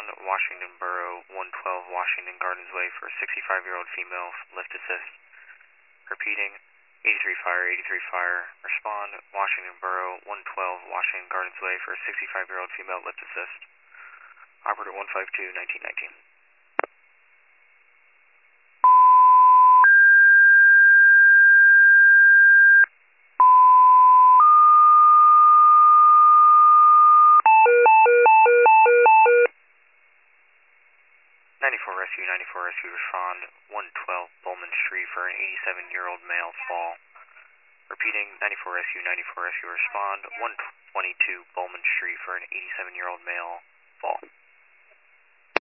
respond Washington Borough 112 Washington Gardens Way for a 65-year-old female, lift assist. Repeating, 83 fire, respond Washington Borough 112 Washington Gardens Way for a 65-year-old female, lift assist. Operator 152, 1919. 94 Rescue, respond 112 Bowman Street for an 87-year-old male, fall. Repeating, 94 Rescue, respond 122 Bowman Street for an 87-year-old male, fall.